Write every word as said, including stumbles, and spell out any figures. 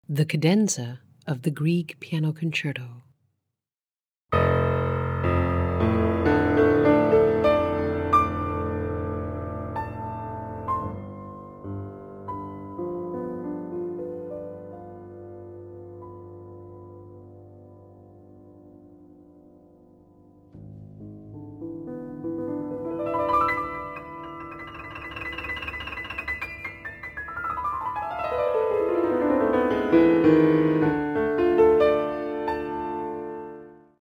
The cadenza of the Grieg Piano Concerto. Thank you.